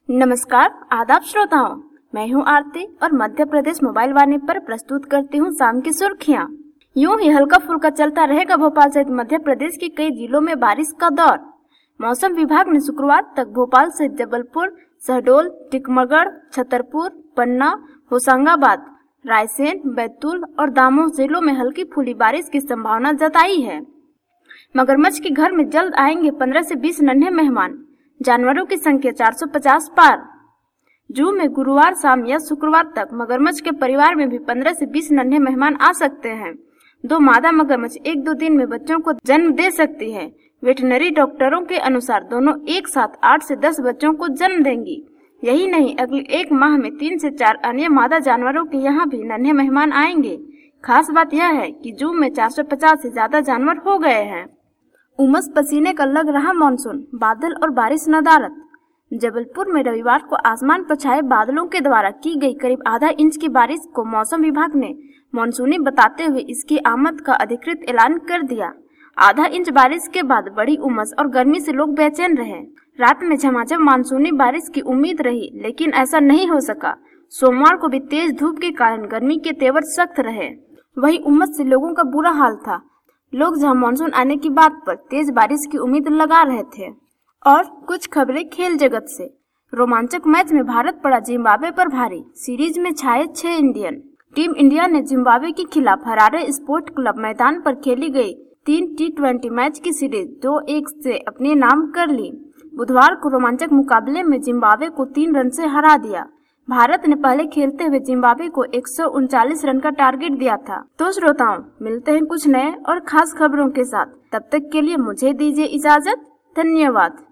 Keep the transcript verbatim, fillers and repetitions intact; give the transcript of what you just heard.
नमस्कार, आदाब श्रोताओं, मैं हूं आरती और मध्य प्रदेश मोबाइल वाणी पर प्रस्तुत करती हूं शाम की सुर्खियां। यूं ही हल्का फुल्का चलता रहेगा भोपाल सहित मध्य प्रदेश के कई जिलों में बारिश का दौर। मौसम विभाग ने शुक्रवार तक भोपाल सहित जबलपुर, शहडोल, टीकमगढ़, छतरपुर, पन्ना, होशंगाबाद, रायसेन, बैतूल और दमोह जिलों में हल्की फुल्की बारिश की संभावना जताई है। मगरमच्छ के घर में जल्द आएंगे पंद्रह से बीस नन्हे मेहमान। जानवरों की संख्या चार सौ पचास पार। जू में गुरुवार शाम या शुक्रवार तक मगरमच्छ के परिवार में भी पंद्रह से बीस नन्हे मेहमान आ सकते हैं। दो मादा मगरमच्छ एक दो दिन में बच्चों को जन्म दे सकती है। वेटरनरी डॉक्टरों के अनुसार दोनों एक साथ आठ से दस बच्चों को जन्म देंगी। यही नहीं, अगले एक माह में तीन से चार अन्य मादा जानवरों के यहाँ भी नन्हे मेहमान आएंगे। खास बात यह है कि जू में चार सौ पचास से ज्यादा जानवर हो गए हैं। उमस पसीने का लग रहा मानसून, बादल और बारिश नदारत। जबलपुर में रविवार को आसमान पर छाए बादलों के द्वारा की गई करीब आधा इंच की बारिश को मौसम विभाग ने मानसूनी बताते हुए इसकी आमद का अधिकृत ऐलान कर दिया। आधा इंच बारिश के बाद बड़ी उमस और गर्मी से लोग बेचैन रहे। रात में झमाझम मानसूनी बारिश की उम्मीद रही, लेकिन ऐसा नहीं हो सका। सोमवार को भी तेज धूप के कारण गर्मी के तेवर सख्त रहे। वही उमस से लोगों का बुरा हाल था। लोग जहां मानसून आने की बात पर तेज बारिश की उम्मीद लगा रहे थे। और कुछ खबरें खेल जगत से। रोमांचक मैच में भारत पड़ा जिम्बाब्वे पर भारी। सीरीज में छाए छह इंडियन। टीम इंडिया ने जिम्बाब्वे के खिलाफ हरारे स्पोर्ट क्लब मैदान पर खेली गई तीन टी ट्वेंटी मैच की सीरीज दो एक से अपने नाम कर ली। बुधवार को रोमांचक मुकाबले में जिम्बाब्वे को तीन रन से हरा दिया। भारत ने पहले खेलते हुए जिम्बाब्वे को एक सौ उनचालीस रन का टारगेट दिया था। तो श्रोताओं, मिलते हैं कुछ नए और खास खबरों के साथ। तब तक के लिए मुझे दीजिए इजाजत। धन्यवाद।